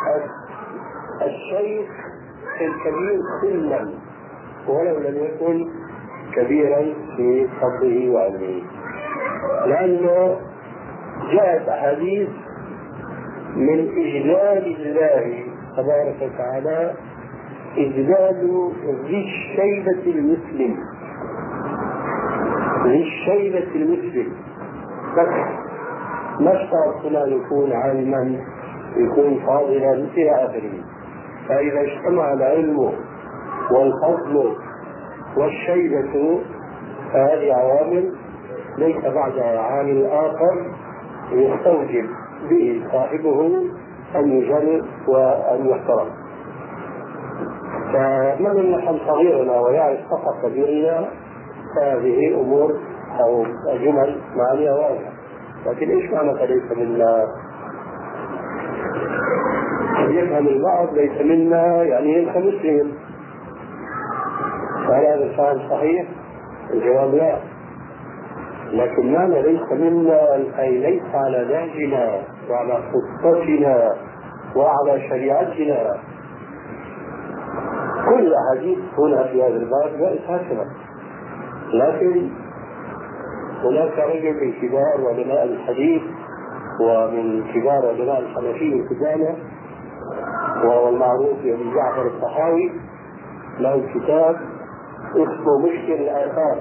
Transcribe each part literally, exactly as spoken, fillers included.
الشيخ الكبير سنا ولو لم يكن كبيرا في فضله وعلمه، لأنه جاءت أحاديث من إجلال الله تبارك وتعالى إجلال ذي الشيبة المسلم، ذي الشيبة المسلم، بس ما اشترط فلان يكون عالما يكون فاضلا إلى آخره. فإذا اجتمع العلم والفضل والشيبة فهذه عوامل ليس بعدها عامل آخر يستوجب به صاحبه أن يجل وأن يحترم. فمن نحن صغيرنا ويعرف فقط كبيرنا فهذه أمور أو جمل معانيها واضحة، لكن إيش معنى ليس منا؟ يفهم البعض ليس منا يعني ليس مسلم، فهل هذا الفهم صحيح؟ الجواب لا. لكن معنى ليس منا أي ليس على نهجنا وعلى خطتنا وعلى شريعتنا. كل الأحاديث هنا في هذا الباب جاءت هكذا، لكن هناك رجل من كبار علماء الحديث ومن كبار علماء الحنفية كذلك وهو المعروف بأبي جعفر الطحاوي، له كتاب اسمه مشكل الآثار،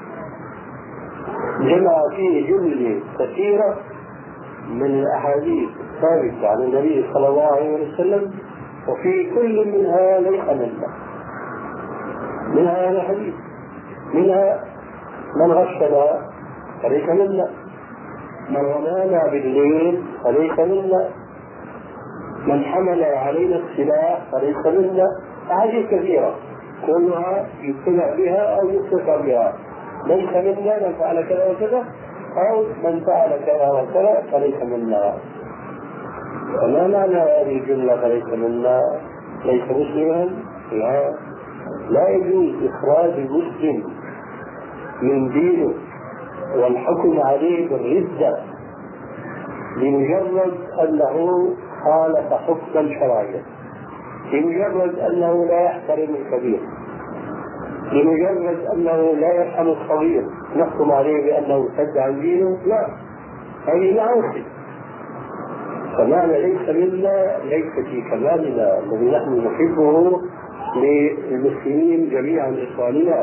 جمع فيه جملة كثيرة من الأحاديث الثابتة عن النبي صلى الله عليه وسلم، وفي كل منها ليس منا. منها هذا حديث، منها من غشنا فليس منا، من رمانا بالليل فليس منا، من حمل علينا السلاح فليس منا. أحاديث كثيرة كلها يتبع بها أو يتفق بها، ليس منا من فعل كذا وكذا أو من فعل كذا وكذا فليس منا. فما معنى هذه الجملة فليس منا؟ ليس مسلما؟ لا، لا يجوز إخراج المسلم من دينه والحكم عليه بالردة لمجرد أنه خالف حكما شرعيا، لمجرد أنه لا يحترم الكبير، لمجرد أنه لا يرحم الصغير نحكم عليه بأنه ارتد عن دينه. لا، هذه معاصي. فمعنى ليس منا ليس في كمالنا الذي نحن نحبه للمسلمين جميعا إخواننا.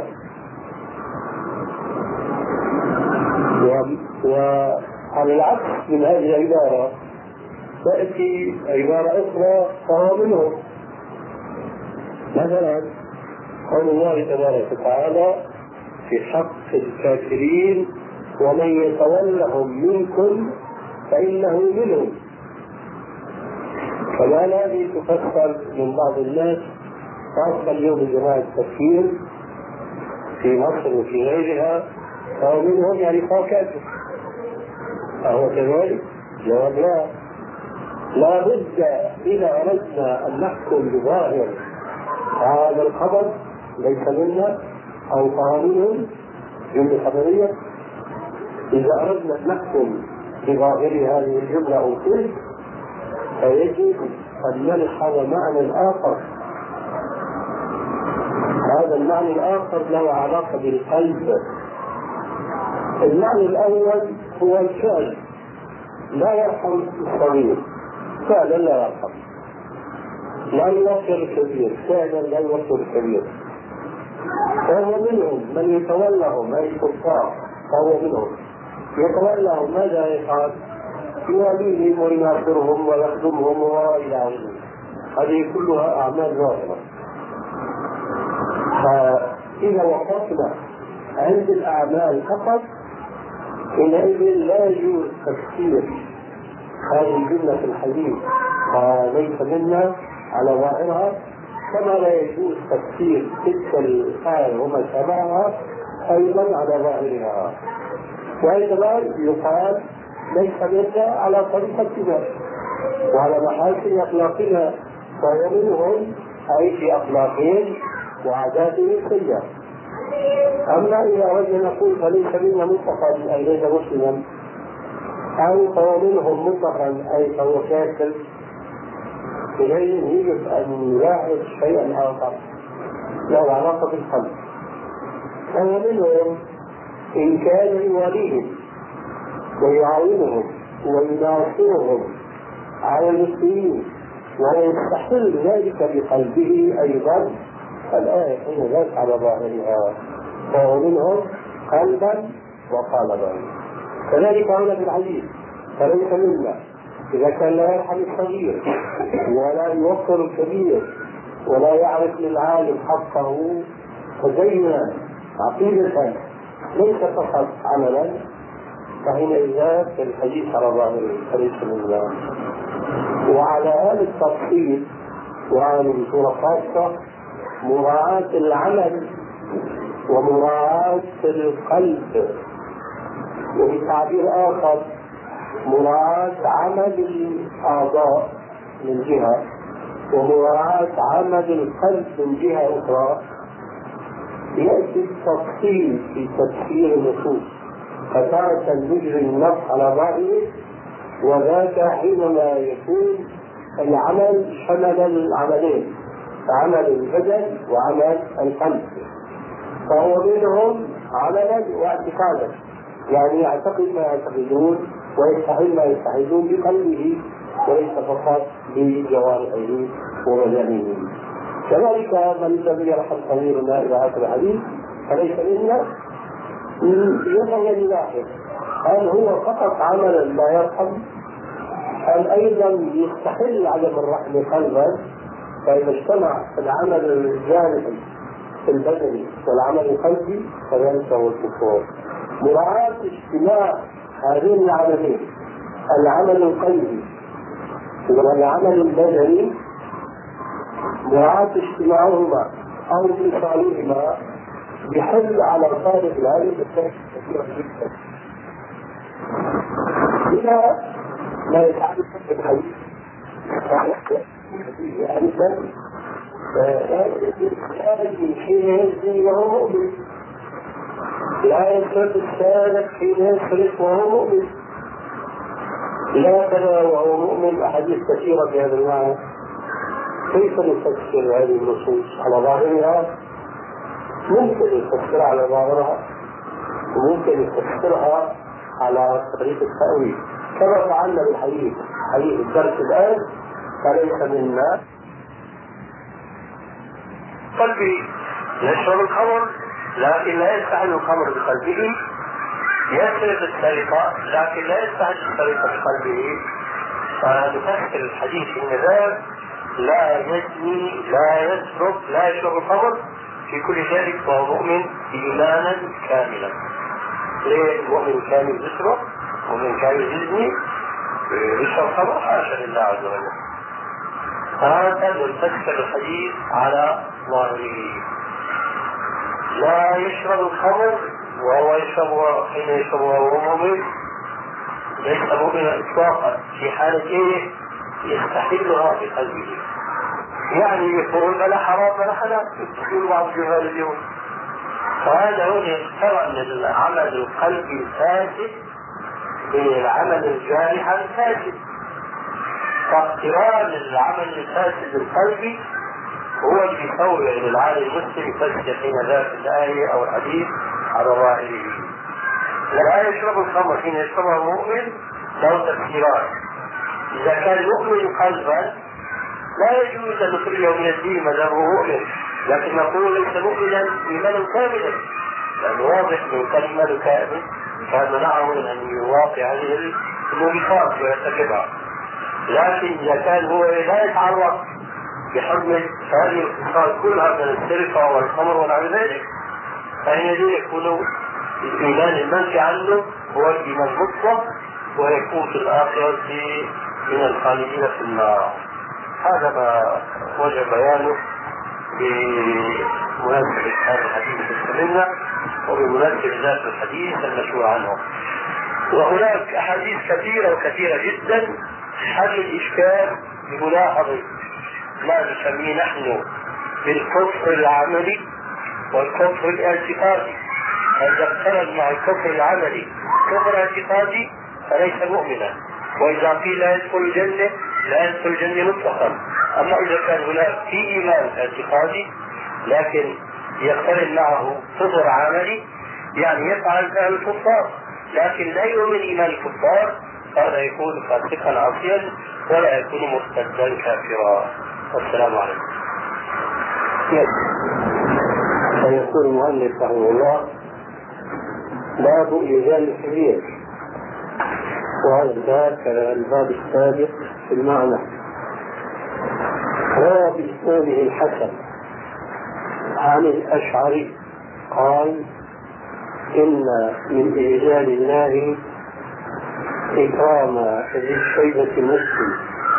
وعلى العكس من هذه العبارة تأتي عبارة أخرى فهو منهم. مثلا قول الله تبارك وتعالى في حق الكافرين ومن يتولهم منكم فإنه منهم. كما هذه تفسر من بعض الناس خاصة اليوم جماعة التفكير في مصر وفي غيرها فهو منهم يعني فهو كافر. أهو كذلك؟ جواب لا. لا بد إذا أردنا أن نحكم بظاهر هذا الخبر ليس منا أو فهو منهم جملة خبرية، إذا أردنا أن نحكم بظاهر هذه الجملة أو تلك فيجب أن نلحظ معنى آخر. هذا المعنى الآخر له علاقة بالقلب. المعنى الأول هو الفعل، لا يرحم الصغير، فعلا لا يرحم، لا يوفر الكبير، فعلا لا يوفر الكبير. فهو منهم من يتولهم أي الكفار، فهو منهم يتولهم ماذا يفعل؟ يواليهم ويناصرهم ويخدمهم وإلى آخره. هذه كلها أعمال ظاهرة. فإذا وقفنا عند الأعمال فقط حينئذ لا يجوز تفسير هذه الجملة في الحديث ليس منا على ظاهرها، كما لا يجوز تفسير تلك الآية وما شابهها أيضا على ظاهرها. وأيضا يقال ليس منا على طريقتنا وعلى محاسن أخلاقنا، فهو منهم أي في أخلاقهم وعاداتهم السيئة. أما إذا أردنا نقول فليس منا مطلقا أي ليس مسلما أو فهو منهم مطلقا أي فهو كافر، إليه يجب أن يلاحظ شيئا آخر له علاقة بالقلب. فهو منهم إن كان يواليهم ويعاونهم ويناصرهم على المسلمين ويستحل ذلك بقلبه أيضا، فالآية حين ذلك على ظاهرها، فهو منهم قلبا وقالبا. كذلك هنا بالعزيز فليس منا إذا كان لا يرحم الصغير ولا يوقر الكبير ولا يعرف للعالم حقه تدينا عقيدة ليس فقط عملا، فحينئذ الحديث على ظاهره فليس منا. وعلى هذا التفصيل وهذه بصورة خاصة مراعاة العمل ومراعاة القلب، وبتعبير آخر مراعاة عمل الأعضاء من جهة ومراعاة عمل القلب من جهة أخرى، يأتي التفصيل في تفسير النصوص. فتارة نجري النص على ظاهره، وذاك حينما يكون العمل شمل العملين، عمل البدن وعمل القلب، فهو منهم عملا واعتقادا، يعني يعتقد ما يعتقدون ويستحل ما يستحلون بقلبه وليس فقط بجوارحه وبدنه. كذلك من لم يرحم صغيرنا الى هذا الحديث فليس منا، ينبغي ان يلاحظ هل هو فقط عملا لا يرحم أم أيضا يستحل عدم الرحم قلبا. فإذا اجتمع العمل الجارحي البدني والعمل القلبي فذلك هو الكفر. مراعاة اجتماع هذين العملين، العمل القلبي والعمل البدني، مراعاة اجتماعهما أو انفصالهما يحل على طالب العلم بالتأكيد كثيرا جدا. إذا ما يتعلم بالحديث يعني الثالث حين يزني وهو مؤمن، لا يسرق الثالث حين يسرق وهو مؤمن، لا كذا وهو مؤمن. أحاديث كثيرة بهذا المعنى. كيف نفسر هذه النصوص على ظاهرها؟ ممكن يفسرها على ظاهرها وممكن يفسرها على طريقة التأويل كما فعلنا بالحديث حديث الدرس الآن. فليس منا قلبي يشرب الخمر لكن لا يستحل الخمر بقلبه، يسرق السرقة لكن لا يستحل السرقة بقلبه. فنفسر الحديث إن ذلك لا يزني لا يسرق لا يشرب الخمر في كل ذلك فهو مؤمن إيمانا كاملا. ليه المؤمن كامل يسرق؟ مؤمن كامل يزني يشرب خمر؟ حاشا لله عز وجل. هذا نفسر الحديث على ظاهره. لا يشرب الخمر وهو يشرب حين يشرب وهو مؤمن ليس مؤمنا إطلاقا في حالة إيه؟ يستحلها بقلبه، يعني يقول بلا حرام بلا حلال يقول بعض جهال اليوم. فهذا هو يقترن العمل القلبي الفاسد بالعمل الجارح الفاسد. فاقتران العمل الفاسد القلبي هو اللي يسوي للعالم المسلم يفسر حين ذاك الآية أو الحديث على ظاهره. لا يشرب الخمر حين يشربه مؤمن له تفسيران. إذا كان مؤمن قلبا لا يجوز أن نخرجه من الدين ما دام هو مؤمن، لكن نقول ليس مؤمنا إيمانا كاملا، لأنه واضح من كلمة كامل كان منعه من أن يواقع هذه الموبقات ويرتكبها. لكن إذا كان هو لا يتعرض بحرمة هذه الخصال كلها من السرقة والخمر ونحو ذلك، فحينئذ يكون الإيمان المنفي عنه هو الإيمان المطلق ويكون في الآخرة من الخالدين في النار. هذا ما وجه بيانه بمناسبة هذا الحديث المستمر وبمناسبة ذات الحديث المشهور عنه. وهناك أحاديث كثيرة وكثيرة جدا حل الإشكال بملاحظة ما نسميه نحن بالكفر العملي والكفر الاعتقادي. إذا اقترن مع الكفر العملي كفر اعتقادي فليس مؤمنا، وإذا قيل لا يدخل الجنة لا يدخل الجنة مطلقا، أما إذا كان هناك في إيمان اعتقادي لكن يقترن معه كفر عملي، يعني يفعل فعل الكفار لكن لا يؤمن إيمان الكفار، هذا يكون فاسقا عاصيا ولا يكون مرتدا كافرا. والسلام عليكم. فيقول المؤلف رحمه الله: باب إيجاد الكبير، وهذا الباب كالباب السابق في المعنى. روى بإسناده الحسن عن الأشعري قال: إن من إجلال الله إكرام ذي الشيبة المسلم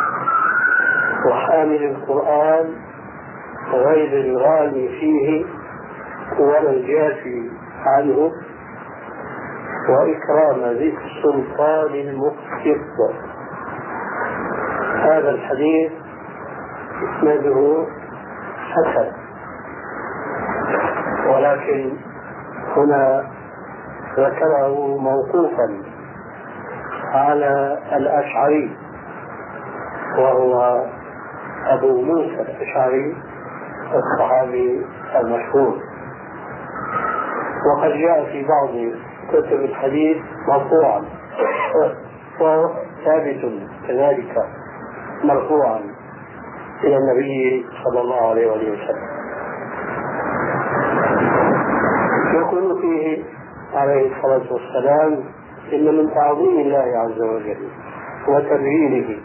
وحامل القرآن غير الغالي فيه ولا الجافي عنه، وإكرام ذي السلطان المقسط. هذا الحديث إسناده حسن، ولكن هنا ذكره موقوفا على الأشعري وهو أبو موسى الأشعري الصحابي المشهور، وقد جاء في بعض كتب الحديث مرفوعا، وهو ثابت كذلك مرفوعا إلى النبي صلى الله عليه وسلم. يقول فيه عليه الصلاة والسلام: إن من تعظيم الله عز وجل وتبجيله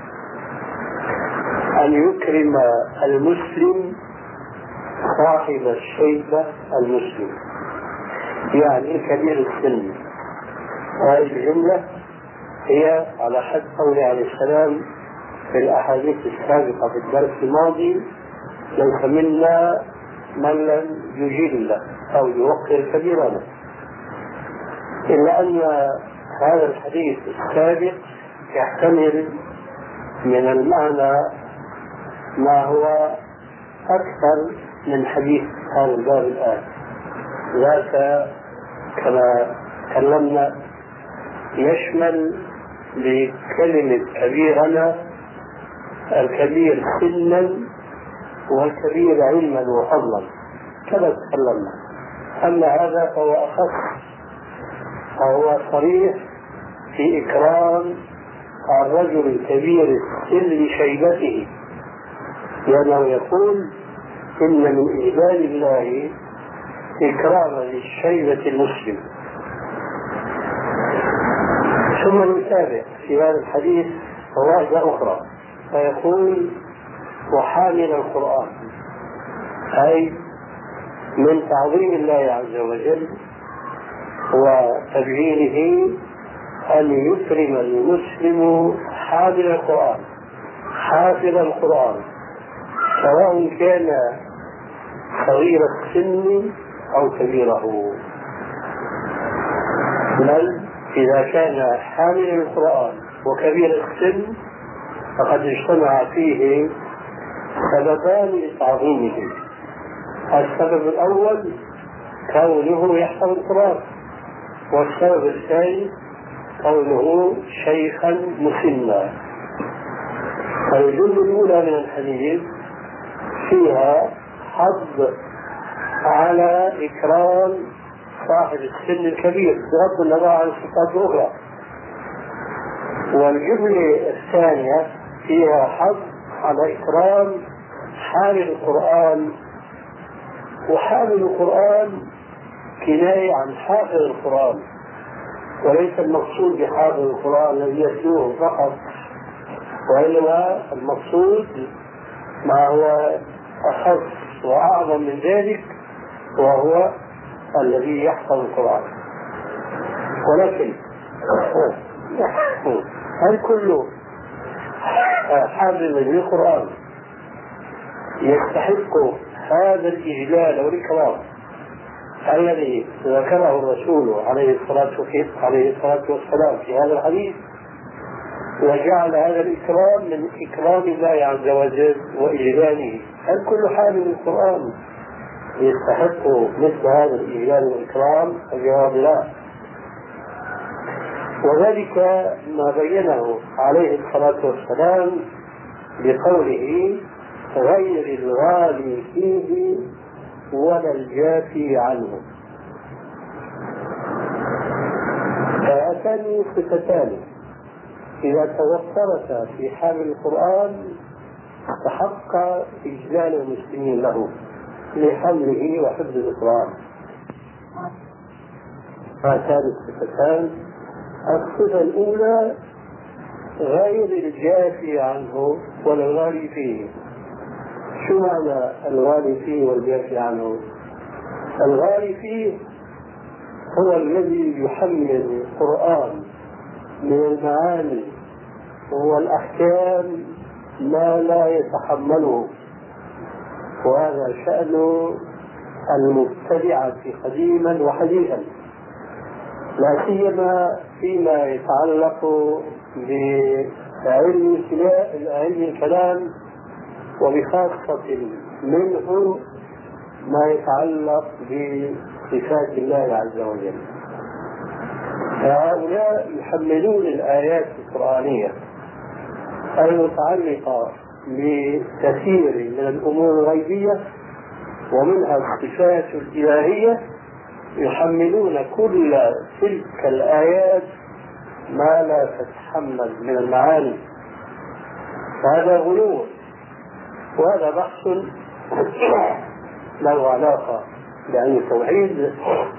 أن يكرم المسلم صاحب الشيبة المسلم، يعني كبير السن. هذه الجملة هي على حد قوله عليه السلام في الأحاديث السابقة في الدرس الماضي: ليس منا من لم يجل أو يوقر كبيرنا. إلا أن هذا الحديث السابق يحتمل من المعنى ما هو أكثر من حديث هذا الباب الآن. ذاك كما تكلمنا يشمل بكلمة كبيرنا الكبير سنا والكبير علما وفضلا كما تكلمنا. أما هذا فهو أخص، فهو صريح في إكرام الرجل الكبير السن لشيبته، لأنه يقول: إن من إجلال الله إكرام للشيبة المسلم. ثم يتابع في هذا الحديث فوائد أخرى فيقول: وحامل القرآن، أي من تعظيم الله عز وجل وتبجيله أن يكرم المسلم حامل القرآن حافظ القرآن، سواء كان صغير السن أو كبيره، بل إذا كان حامل القرآن وكبير السن فقد اجتمع فيه سببان لتعظيمه. السبب الأول كونه يحفظ القرآن، والسبب الثاني كونه شيخا مسنا. الجملة الأولى من الحديث فيها حض على إكرام صاحب السن الكبير بغض النظر عن الصفات الأخرى، والجملة الثانية فيها حض على إكرام حامل القرآن. وحامل القرآن كناية عن حافظ القرآن، وليس المقصود بحافظ القرآن الذي يتلوه فقط، وإنما المقصود ما هو أخص وأعظم من ذلك، وهو الذي يحفظ القرآن. ولكن هل كل حافظ للقرآن يستحق هذا الإجلال والإكرام الذي ذكره الرسول عليه الصلاة والسلام في هذا الحديث، وجعل هذا الإكرام من إكرام الله عز وجل وإجلاله؟ هل كل حامل القرآن يستحق مثل هذا الإجلال والإكرام؟ الجواب لا. وذلك ما بينه عليه الصلاة والسلام بقوله غير الغالي فيه ولا الجافي عنه. فهاتان صفتان إذا توفرتا في حال القرآن استحق إجلال المسلمين له لحمله وحفظ القرآن. هاتان الصفتان: الصفة الأولى غير الجافي عنه ولا الغالي فيه. شو معنى الغالي فيه والجافي عنه؟ الغالي فيه هو الذي يحمل القرآن من المعاني والأحكام ما لا يتحمله، وهذا شأن المبتدعة قديما وحديثا، لا سيما فيما يتعلق بعلم علم الكلام، وبخاصة منه ما يتعلق بصفات الله عز وجل. فهؤلاء يحملون الآيات القرآنية المتعلقة بكثير من الأمور الغيبية ومنها الصفات الإلهية، يحملون كل تلك الآيات ما لا تتحمل من المعاني. فهذا غلو، وهذا بحث له علاقة بعلم التوحيد،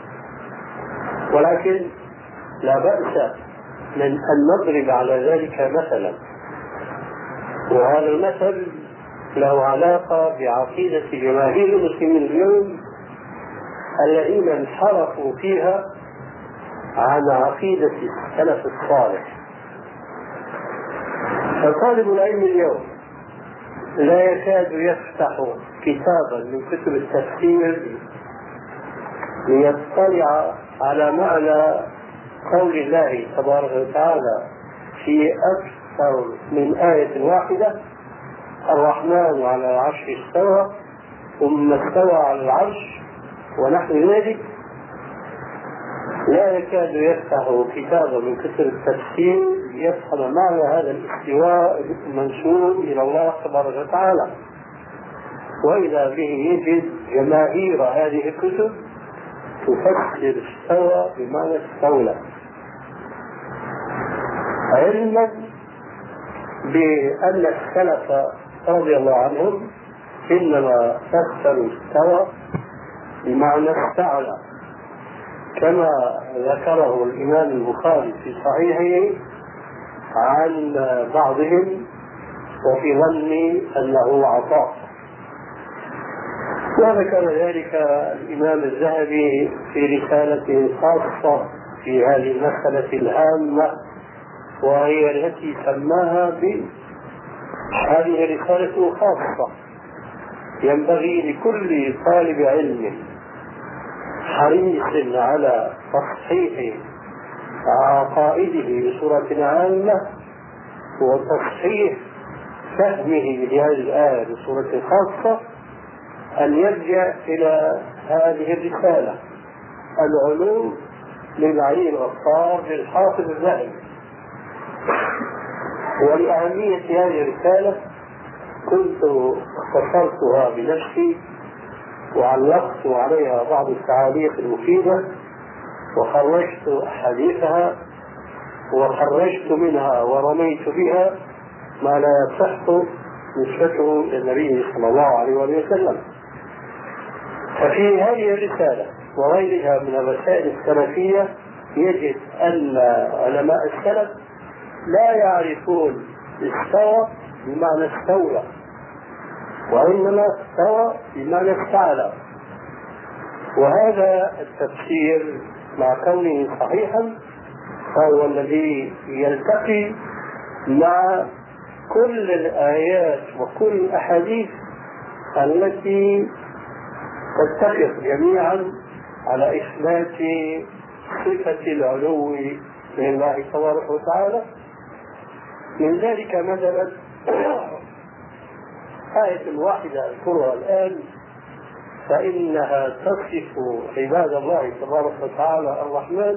ولكن لا بأس من أن نضرب على ذلك مثلا، وهذا المثل له علاقة بعقيدة جماهير المسلمين اليوم الذين انحرفوا فيها عن عقيدة السلف الصالح. فطالب العلم اليوم لا يكاد يفتح كتابا من كتب التفسير ليطلع على معنى قول الله تبارك وتعالى في أكثر من آية واحدة: الرحمن على العرش استوى ثم استوى على العرش ونحو ذلك. لا يكاد يفتح كتابا من كتب التفسير ليفهم معنى هذا الاستواء المنسوب إلى الله تبارك وتعالى، وإذا به يجد جماهير هذه الكتب تفسر استوى بمعنى استولى، علما بأن السلف رضي الله عنهم إنما فسروا استوى بمعنى استعلى، كما ذكره الإمام البخاري في صحيحه عن بعضهم وفي ظني أنه عطاء. وذكر ذلك الإمام الذهبي في رسالته الخاصة في هذه المسألة الهامة، وهي التي سماها ب هذه رسالة خاصة ينبغي لكل طالب علم حريص على تصحيح عقائده بصورة عامة وتصحيح فهمه لهذه الآية بصورة خاصة أن يرجع إلى هذه الرسالة العلوم للعلي الغفار للحافظ الذهبي. ولأهمية هذه الرسالة كنت اختصرتها بنفسي وعلقت عليها بعض التعاليق المفيدة وخرجت أحاديثها وخرجت منها ورميت بها ما لا يصح نسبته إلى النبي صلى الله عليه وسلم. ففي هذه الرسالة وغيرها من الرسائل السلفية يجد أن علماء السلف لا يعرفون استوى بمعنى استولى، وإنما استوى بمعنى استعلى. وهذا التفسير مع كونه صحيحا فهو الذي يلتقي مع كل الآيات وكل الأحاديث التي تتفق جميعا على إثبات صفة العلو لله تبارك وتعالى. من ذلك مثلا آية واحدة أذكرها الآن، فإنها تصف عباد الله تبارك وتعالى الرحمن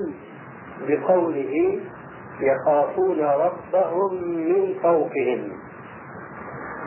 بقوله: يخافون ربهم من فوقهم.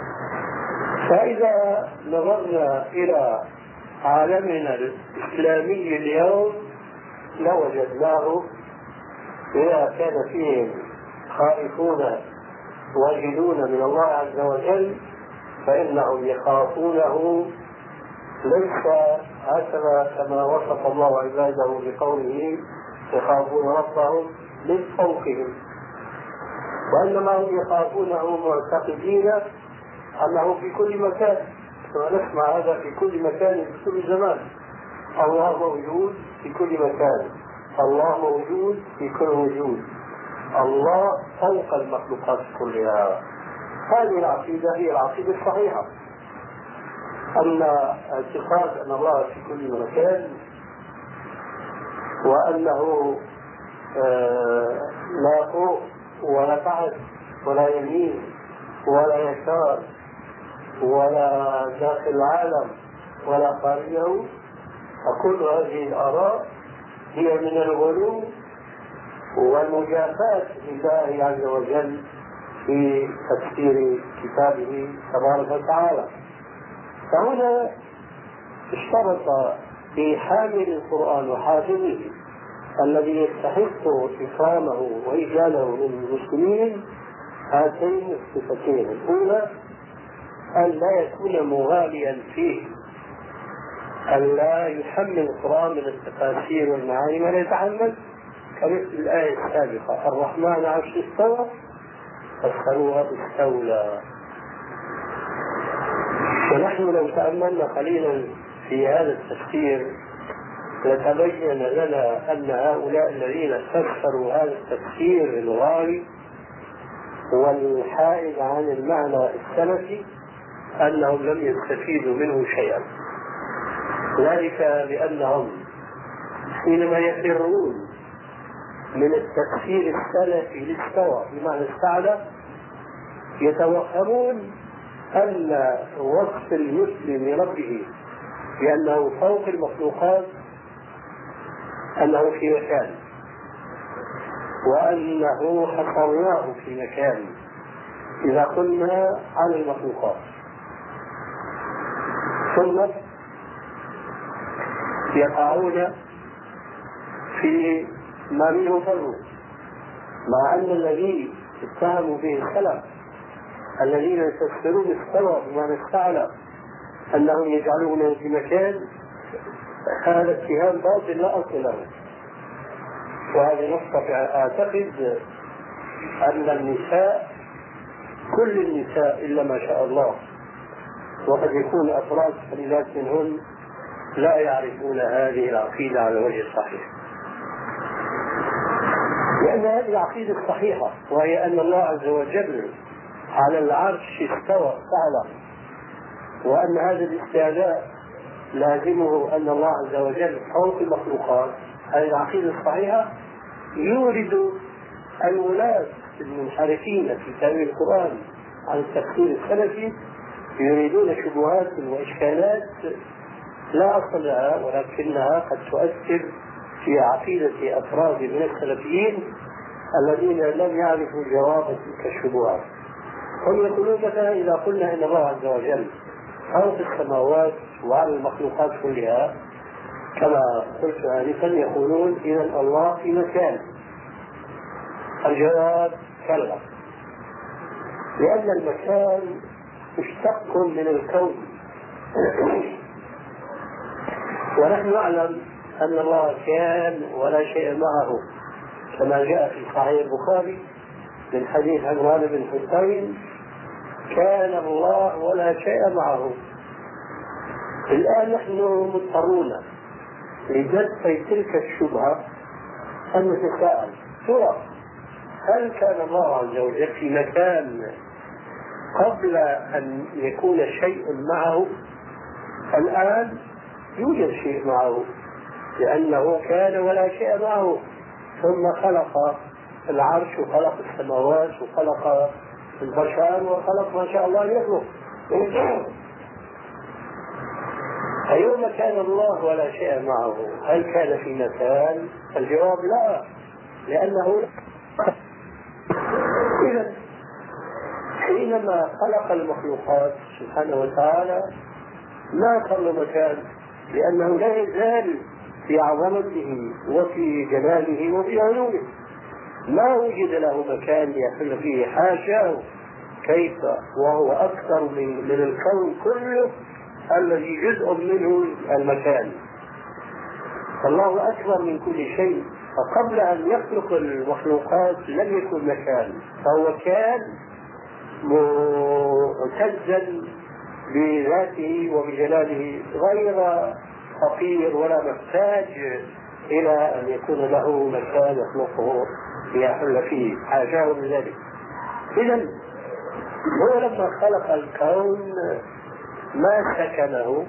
فإذا نظرنا إلى عالمنا الإسلامي اليوم لوجدناه إذا كان فيهم خائفون واجدون من الله عز وجل فإنهم يخافونه ليس هكذا كما وصف الله عباده بقوله يخافون ربهم من فوقهم، وإنما هم يخافونه معتقدين أنه في كل مكان، ونسمع هذا في كل مكان في كل زمان. الله موجود في كل مكان، الله موجود في كل وجود، الله فوق المخلوقات كلها. هذه العقيدة هي العقيدة الصحيحة، أن اعتقاد أن الله في كل مكان وأنه آه لا فوق ولا تحت ولا يمين ولا يسار ولا داخل العالم ولا خارجه، فكل هذه الآراء هي من الغلو والمجافاة لله عز وجل في تفسير كتابه تبارك وتعالى. فهنا اشترط في حامل القرآن وحافظه الذي يستحق إكرامه وإجلاله من المسلمين هاتين الصفتين: الأولى أن لا يكون مغاليا فيه، أن لا يحمل القرآن من التفاسير والمعاني ما لا يتحمل، كمثل الآية السابقة: الرحمن عرش استوى فاسألوها استولى. ونحن لو تأملنا قليلا في هذا التفسير لتبين لنا أن هؤلاء الذين فسروا هذا التفسير الغالي والحائد عن المعنى السلفي أنهم لم يستفيدوا منه شيئا، ذلك لأنهم حينما يفرون من التفسير السلفي للاستوى بمعنى استعلى يتوهمون أن وصف المسلم لربه بأنه فوق المخلوقات أنه في مكان، وأنه حصرناه في مكان إذا قلنا على المخلوقات، ثم يقعون في ما منه فروا، مع أن الذي اتهموا به السلف الذين يفسرون استوى بمعنى استعلى أنهم يجعلونه في مكان، هذا اتهام باطل لا أصل له. وهذه نقطة أعتقد أن النساء كل النساء إلا ما شاء الله، وقد يكون أفراد قليلات منهن لا يعرفون هذه العقيدة على الوجه الصحيح، لأن هذه العقيدة الصحيحة وهي أن الله عز وجل على العرش استوى فعلا، وأن هذا الاستعلاء لازمه أن الله عز وجل فوق المخلوقات. هذه العقيدة الصحيحة يورد الولاة المنحرفين في تأويل القرآن عن التفسير السلفي يريدون شبهات وإشكالات لا أصل لها، ولكنها قد تؤثر في عقيدة أفراد من السلفيين الذين لم يعرفوا جواب تلك الشبهات. هم يقولون مثلا إذا قلنا إن الله عز وجل فوق السماوات وعلى المخلوقات كلها كما قلت آنفا، يقولون إذا الله في مكان. الجواب كلا، لأن المكان مشتق من الكون ونحن نعلم أن الله كان ولا شيء معه، كما جاء في صحيح البخاري من حديث عمران بن حسين: كان الله ولا شيء معه. الآن نحن مضطرون لجد تلك الشبهة أن نتساءل: ترى هل كان الله عز وجل في مكان قبل أن يكون شيء معه؟ الآن يوجد شيء معه لأنه كان ولا شيء معه، ثم خلق العرش وخلق السماوات وخلق البشر وخلق ما شاء الله يخلق. أيوم كان الله ولا شيء معه هل كان في مكان؟ الجواب لا، لأنه إذا حينما خلق المخلوقات سبحانه وتعالى ما خلق مكان، لأنه لا يزال في عظمته وفي جلاله وفي علومه، ما وجد له مكان يحل فيه، حاشاه، كيف وهو أكثر من, من الكون كله الذي جزء منه المكان. فالله أكبر من كل شيء، فقبل أن يخلق المخلوقات لم يكن مكان، فهو كان معتزا بذاته وبجلاله، غير فقير ولا محتاج إلى أن يكون له مكان يخلقه ليحل فيه، حاشاه من ذلك. إذن هو لما خلق الكون ما سكنه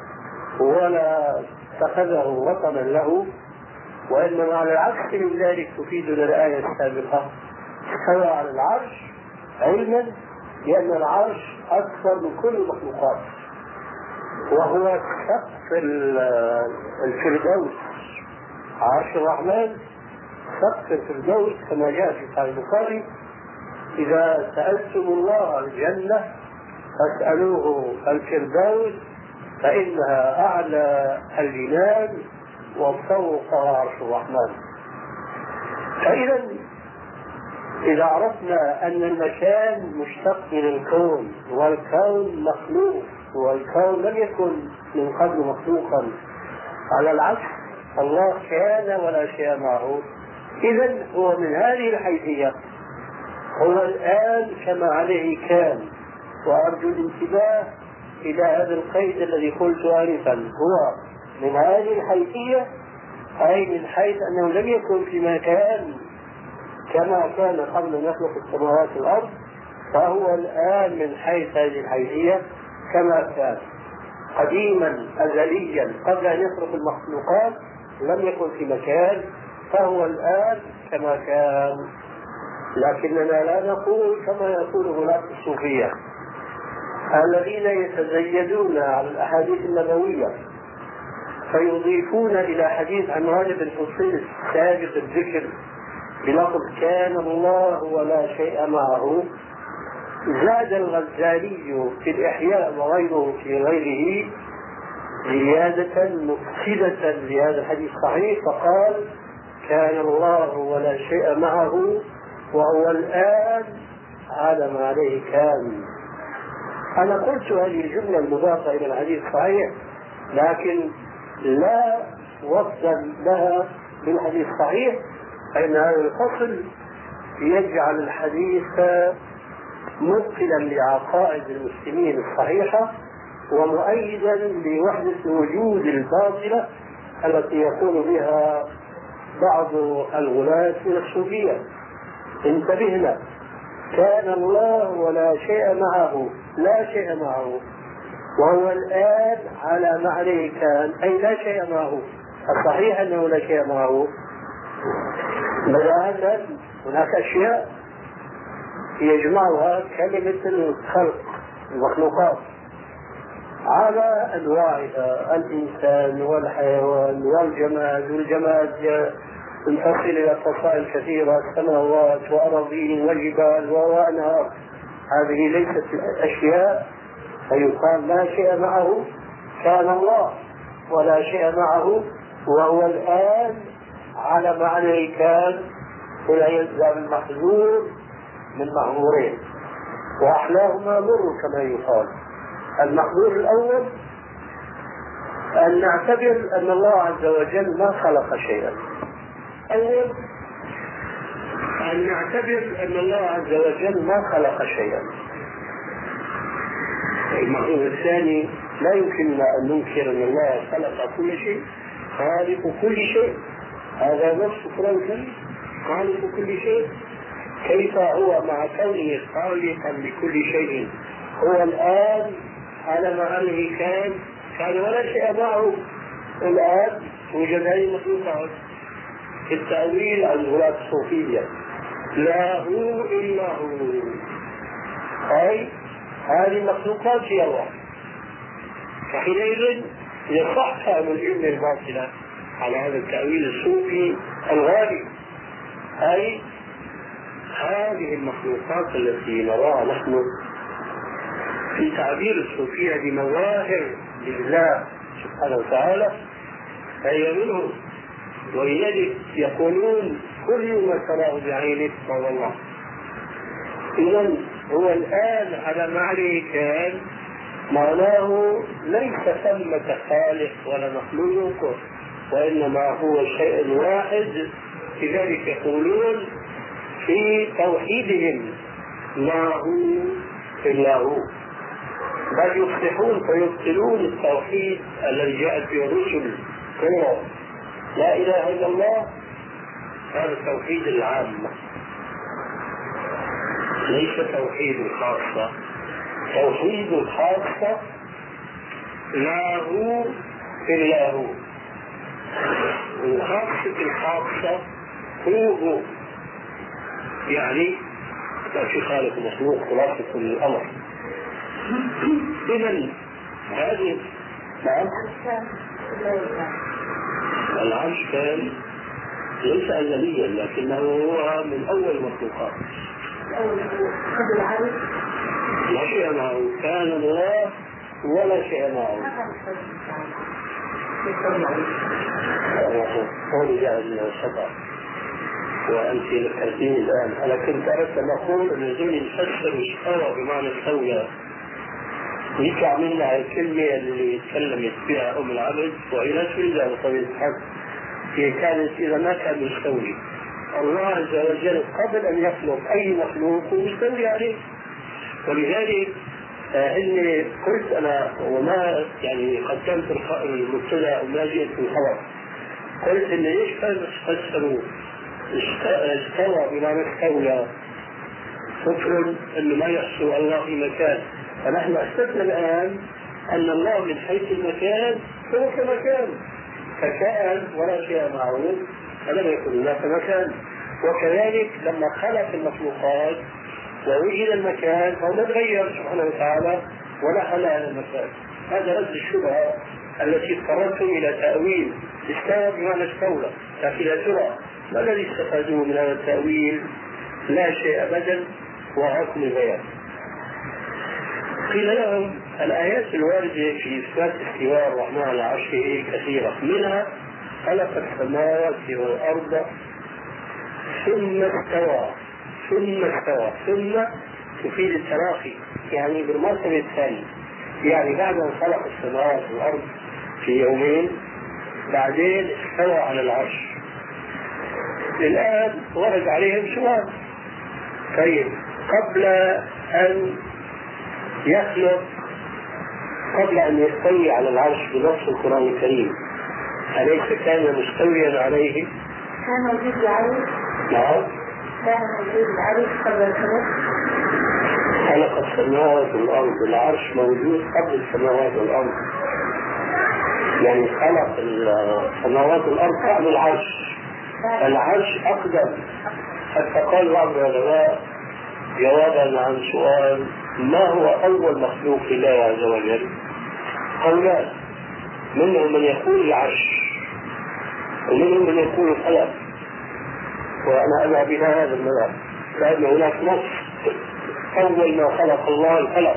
ولا اتخذه وطنا له، وإنما على العكس من ذلك تفيدنا الآية السابقة: استوى على العرش، علما لأن العرش أكثر من كل المخلوقات، وهو سقف الفردوس. عرش الرحمن سقف الفردوس كما جاء في صحيح البخاري: إذا سألتم الله الجنة فاسألوه الفردوس فإنها أعلى الجنان وفوق عرش الرحمن. فإذا إذا عرفنا أن المكان مشتق من الكون، والكون مخلوق، والكون لم يكن من قبل مخلوقا، على العكس الله كان ولا شيء معه، إذن هو من هذه الحيثية هو الآن كما عليه كان. وأرجو الانتباه إلى هذا القيد الذي قلت آنفا: هو من هذه الحيثية، أي من حيث أنه لم يكن في مكان كما كان قبل أن يخلق السماوات والأرض، فهو الآن من حيث هذه الحيثية كما كان قديما أزليا قبل أن يخلق المخلوقات، لم يكن في مكان، فهو الآن كما كان. لكننا لا نقول كما يقول غلاة الصوفية الذين يتزيدون على الأحاديث النبوية فيضيفون إلى حديث عمران بن حصين السابق الذكر بلفظ كان الله ولا شيء معه. زاد الغزالي في الإحياء وغيره في غيره زيادة مفسدة لهذا الحديث الصحيح، فقال كان الله ولا شيء معه وهو الآن على ما عليه كان. أنا قلت هذه الجملة المضافة إلى الحديث الصحيح، لكن لا وصلا لها بالحديث الصحيح، فإن هذا الفصل يجعل الحديث مبطلا لعقائد المسلمين الصحيحة ومؤيدا لوحدة الوجود الباطلة التي يقول بها بعض الغلاة من الصوفية. انتبهنا: كان الله ولا شيء معه، لا شيء معه، وهو الآن على ما عليه كان، أي لا شيء معه. الصحيح أنه لا شيء معه. بداية هناك أشياء يجمعها كلمة الخلق، المخلوقات على أنواعها: الإنسان والحيوان والجماد، والجماد ينفصل إلى فصائل كثيرة: سماوات وأراضين وجبال وأنهار. هذه ليست أشياء فيقال لا شيء معه. كان الله ولا شيء معه وهو الآن على معنى كان، ولا يلزم المحذور من محظورين، وأحلاهما مر كما يقال. المحظور الأول أن نعتبر أن الله عز وجل ما خلق شيئا. أول أن نعتبر أن الله عز وجل ما خلق شيئا. المحظور الثاني: لا يمكننا أن ننكر أن الله خلق كل شيء، خالق كل شيء. هذا نص القرآن، خالق كل شيء. كيف هو مع كونه خالقا لكل شيء هو الآن على ما عليه كان كان ولا شيء معه؟ الآن توجد هذه المخلوقات. في التأويل عن غلاة الصوفية: لا هو إلا هو، أي هذه المخلوقات هي الله. فحينئذ يصح فهم الجملة الباطلة على هذا التأويل الصوفي الغالي، أي هذه المخلوقات التي نراها نحن في تعبير الصوفية بمظاهر لله سبحانه وتعالى فهي منه، ولذلك يقولون كل ما تراه بعينك فهو الله. إذا هو الآن على ما عليه كان معناه ليس ثمة خالق ولا مخلوق، وإنما هو شيء واحد. لذلك يقولون في توحيدهم لا هو إلا هو، بل يصلحون فيبطلون التوحيد الذي جاءت به الرسل كله لا إله إلا الله. هذا التوحيد العام ليس توحيد الخاصة. توحيد الخاصة لا هو إلا هو، الخاصة الخاصة هو هو، يعني لا في خالق مخلوق خلاصة الأمر. إذن هذه نعم العرش كان ليس أزليا لكنه هو من أول المخلوقات. لا شيء معه، كان الله ولا شيء معه. قول جاء من الشطر وأنت ذكرتيني الآن. أنا كنت أردت أن أقول أن الذين يفسروا استوى بمعنى استولى يطلع منها الكلمة اللي تكلمت بها أم العبد وهي لا تريد على طبيعة الحق. هي كانت إذا ما كان مستولي الله عز وجل قبل أن يخلق أي مخلوق ومستولي عليه. ولذلك إني قلت أنا وما يعني قدمت المبتدأ وما جئت في الخبر، قلت إن ليش فسروا استوى بمعنى استولى فكر إنه ما يحصل الله في مكان. فنحن أثبتنا الآن أن الله من حيث المكان هو كمكان، فكان ولا شيء معه فلم يكن الله كمكان. وكذلك لما خلق المخلوقات ووجد المكان فهو تغير سبحانه وتعالى ونحل على المكان. هذا رد الشبهة التي اضطررتم إلى تأويل استوى بمعنى استولى. لكن يا ترى ما الذي استفادوه من هذا التأويل؟ لا شيء أبدا وعقل بيان. قيل لهم الآيات الواردة في إثبات استواء الرحمن على عرشه كثيرة، منها خلق السماوات والأرض ثم استوى. ثم استوى ثم تفيد التراخي، يعني بالمرتبة الثانية، يعني بعد أن خلق السماوات والأرض في يومين بعدين استوى على العرش. الآن ورد عليهم سؤال، طيب قبل أن يخلق قبل أن يستوي على العرش بنص القرآن الكريم أليس كان مستويا عليه؟ كان موجود العرش؟ نعم كان موجود العرش قبل الخلق؟ خلق السماوات والأرض، العرش موجود قبل السماوات والأرض، يعني خلق السماوات والأرض قبل العرش. العرش أقدم، حتى قال بعض العلماء جوابا عن سؤال ما هو أول مخلوق لله عز وجل؟ قولان، منهم من يقول العرش ومنهم من يقول القلم، وأنا أدعى بها هذا المذهب لأن هناك نص أول ما خلق الله القلم،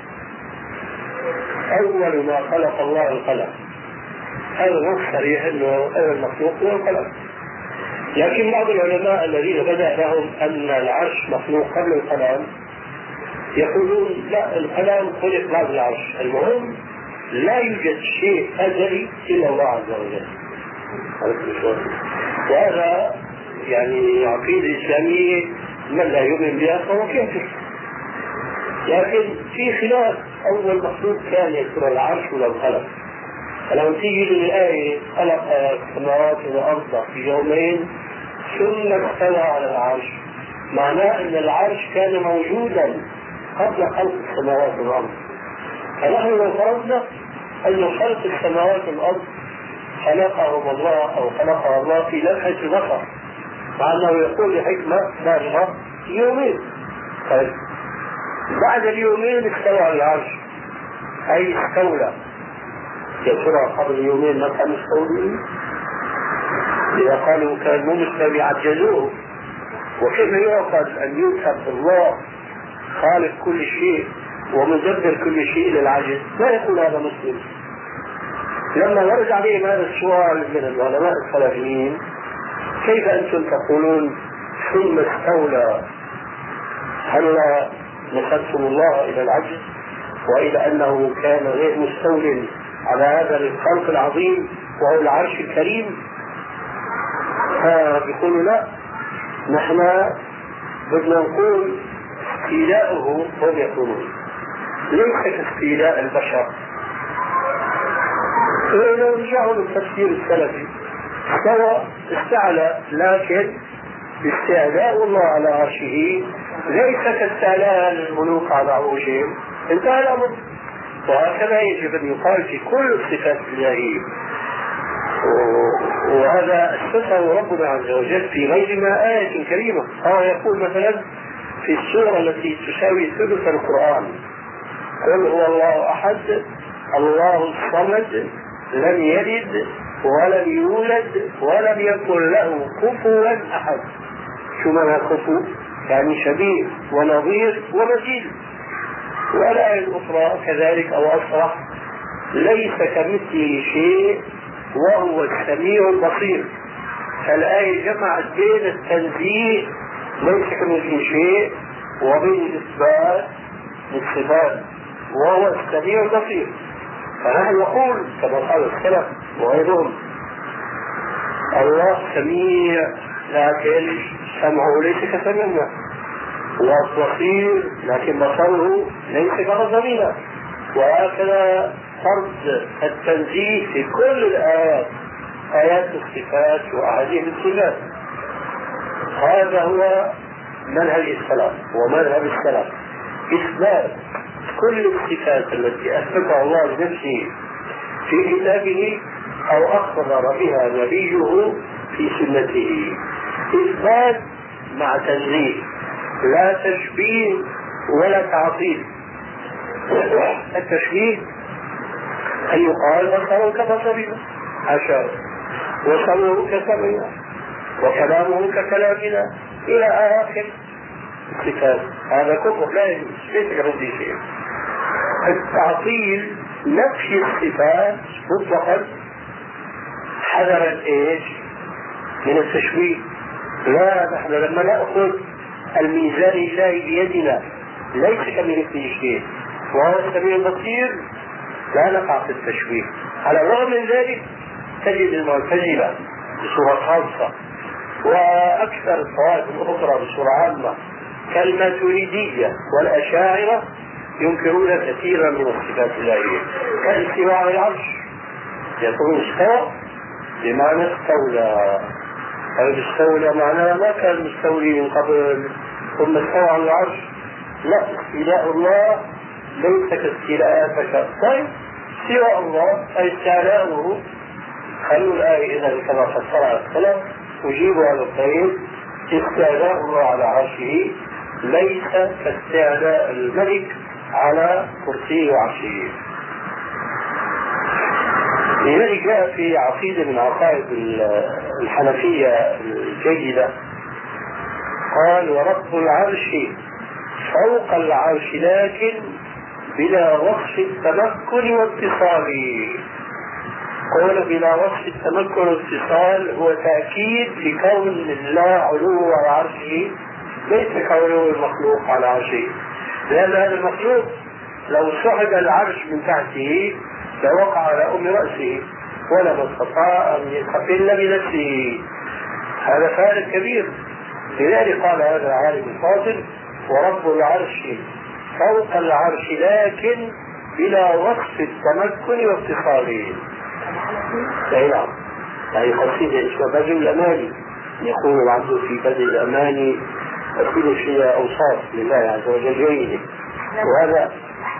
أول ما خلق الله القلم، هذا نص صريح أنه أول مخلوق هو القلم. لكن بعض العلماء الذين بدأ لهم أن العرش مخلوق قبل القلم يقولون لا، القلم خلق بعد العرش. المهم لا يوجد شيء أزلي إلا الله عز وجل. وهذا يعني عقيدة إسلامية من لا يؤمن بها فهو كافر. لكن في خلاف أول مخلوق كان يكون العرش ولا القلم. فلو تيجي للآية خلق السماوات والأرض في يومين ثم استوى على العرش، معناه أن العرش كان موجودا قبل خلق السماوات والأرض. فنحن لو فرضنا أن خلق السماوات والأرض خلقهم الله أو خلقها الله في لمحة البصر، مع أنه يقول لحكمة بالغة يومين، طيب بعد اليومين استوى على العرش أي استولى. يا ترى قبل يومين ما كان مستولي؟ إذا قالوا كان مو مستوي عجزوه، وكيف يعقل أن ينسب الله خالق كل شيء ومدبر كل شيء للعجز؟ لا يكون هذا مسلم. لما ورد عليهم هذا السؤال من العلماء السلفيين: كيف أنتم تقولون ثم استولى؟ هل نسبتم الله إلى العجز وإلى أنه كان غير مستول على هذا الخلق العظيم وهو العرش الكريم؟ فبيقولوا لا، نحن بدنا نقول استيلاؤه، هم يقولون ليس كاستيلاء البشر. فإذا رجعوا للتفسير السلفي استوى استعلى، لكن استعلاء الله على عرشه ليس كاستعلاء الملوك على عروشهم، انتهى الأمر. وهكذا يجب أن يقال في كل الصفات الإلهية، وهذا أثبته ربنا عز وجل في غير ما آية كريمة. هو يقول مثلا في السورة التي تساوي ثلث القرآن: قل هو الله أحد الله الصمد لم يلد ولم يولد ولم يكن له كفوا أحد. شو معنى كفو؟ يعني شبيه ونظير ومثيل. والآية الأخرى كذلك أو أصرح: ليس كمثله شيء وهو السميع البصير. فالآية جمعت بين التنزيه ليس كمثله شيء وبين الإثبات للصفات وهو السميع البصير. فنحن نقول كما قال السلف وغيرهم: الله سميع لكن سمعه ليس كسمعنا، والبصير لكن بصره ليس كبصرنا. وهكذا فرض التنزيه في كل الآيات، آيات الصفات وأحاديث الصفات. هذا هو منهج السلف ومذهب السلف: إثبات كل الصفات التي أثبتها الله لنفسه في كتابه أو أخبر بها نبيه في سنته. إثبات مع تنزيه، لا تشبيه ولا تعطيل. التشبيه أن يقال بصره كبصرنا، حاشا، وسمعه كسمعنا، وكلامه ككلامنا، إلى آخر الصفات. هذا كفر لا يجوز، ليس كمثله شيء. التعطيل نفي الصفات مطلقا حذرا ايش؟ من التشويه. لا، نحن لما نأخذ الميزان الإلهي بيدنا ليس كمثله شيء وهو السميع البصير، لا نقع في التشويه. على الرغم من ذلك تجد المعتزلة بصورة خاصة وأكثر الطوائف الأخرى بصورة عامة كالماتريدية والأشاعرة ينكرون كثيرا من الصفات الإلهية، كالاستواء على العرش. يقولون استوى بمعنى استولى، هذا استولى معناه ما كان مستولي من قبل ثم استوى على العرش. لا، استيلاء الله ليس كاستيلاءاتك. طيب، استواء الله أي استعلاؤه. خلوا الآية إذا كما فسرها السلف أجيبوا هذا القيد: استعلاء الله على عرشه ليس كاستعلاء الملك على كرسيه وعرشه. لذلك جاء في عقيدة من عقائد الحنفية الجيدة قال: ورب العرش فوق العرش لكن بلا وصف التمكن واتصال. قول بلا وصف التمكن والاتصال هو تأكيد في كون الله علو على عرشه ليس كونه المخلوق على عرشه، لأن هذا المخلوق لو صعد العرش من تحته لوقع على أم رأسه ولما استطاع أن يستقل بنفسه. هذا فارق كبير. لذلك قال هذا العالم الفاضل: ورب العرش فوق العرش لكن بلا وصف التمكن واتصاله. أي نعم، هذه قصيدة اسمها بذل الأماني. يقول العبد في بذل الأماني كل شيء أوصاف لله عز وجل جيدة. وهذا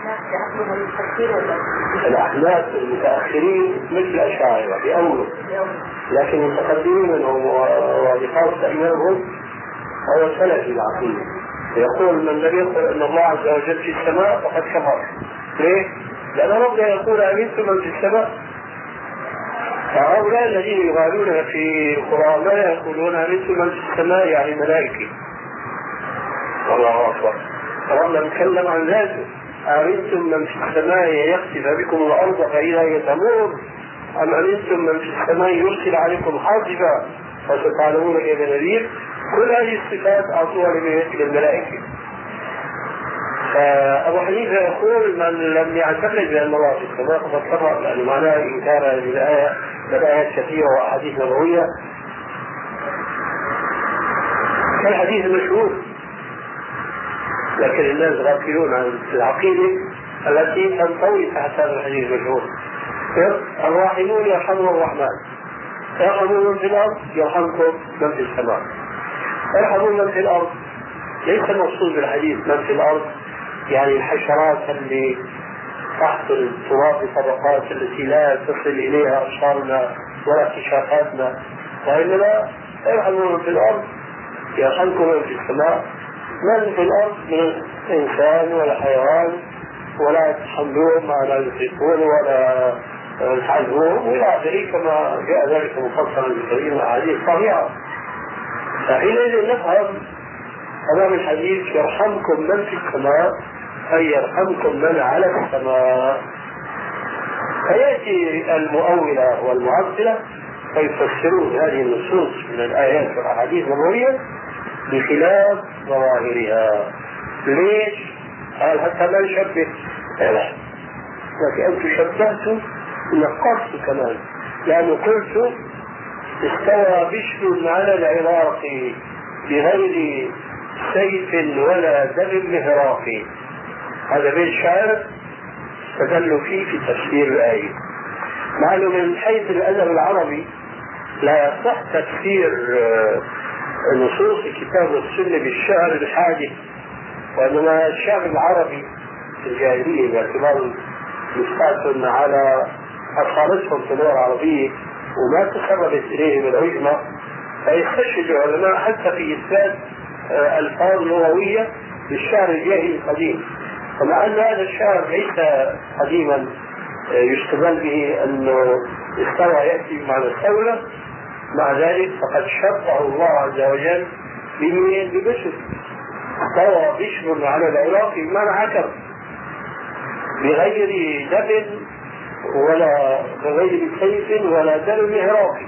الأحناف المتأخرين مثل الأشاعرة بأوله، لكن المتقدمين منهم وبخاصة إمامهم هو سلفي العقيدة. يقول: من لم يقل أن الله عز وجل في السماء فقد كفر. ليه؟ لأن ربنا يقول: أمنتم من في السماء. فهؤلاء الذين يغالون في القرآن لا يقولون أمنتم من في السماء يعني الملائكة، الله أكبر. ربنا نتكلم عن ذاته. أأمنتم من في السماء يخسف بكم الأرض فإذا هي تمور أم أمنتم من في السماء يرسل عليكم حاصبا فستعلمون كيف نذير. كل هذه الصفات أعطوها للملائكة. فأبو حنيفة يقول من لم يعتقد بأن الله في السماء فقد كفر، لأن معناه إنكار الآية بالآيات كثيرة وأحاديث نبوية كالحديث المشهور. لكن الناس غافلون عن العقيدة التي تنطوي تحت هذا الحديث المشهور. الراحمون يرحمهم الرحمن، ارحموا من في الأرض يرحمكم من في السماء. ارحموا من في الأرض ليس المقصود بالحديث من في الأرض يعني الحشرات اللي تحت التراب بطبقات التي لا تصل إليها أبصارنا ولا اكتشافاتنا، وإنما ارحموا من في الأرض يرحمكم من في السماء. من في الأرض من إنسان ولا حيوان ولا يتحملون ما لا يطيقون ولا يفعلون إلى آخره كما جاء ذلك مفصلا بكثير من الأحاديث الصحيحة. فحينئذ نفهم أمام الحديث يرحمكم من في السماء أي يرحمكم من على السماء. فيأتي المؤولة والمعطلة فيفسرون هذه النصوص من الآيات والأحاديث النبوية بخلاف ظواهرها. ليش؟ قال حتى لا نشبه، لكن أنتم شبهتوا نقصت كمان، لأنه قلت استوى بشر على العراق بغير سيف ولا دم مهراق. هذا بيت شعر استدلوا فيه في تفسير الآية. معلوم من حيث الأدب العربي لا يصح تفسير نصوص الكتاب والسنة بالشعر الحادث، وإنما الشعر العربي في الجاهلية باعتبار مستعد على أصالتهم في اللغة العربية وما تسربت إليه بالعجمة، فيستشهد العلماء حتى في إثبات ألفاظ لغوية للشعر الجاهلي القديم. ومع أن هذا الشعر ليس قديما يستدل به أنه استوى يأتي بمعنى الدولة، مع ذلك فقد شبه الله عز وجل بمين؟ ببشر. استوى بشر على العراق بمعنى عكر بغير دم ولا بغير سيف ولا دم مهراق.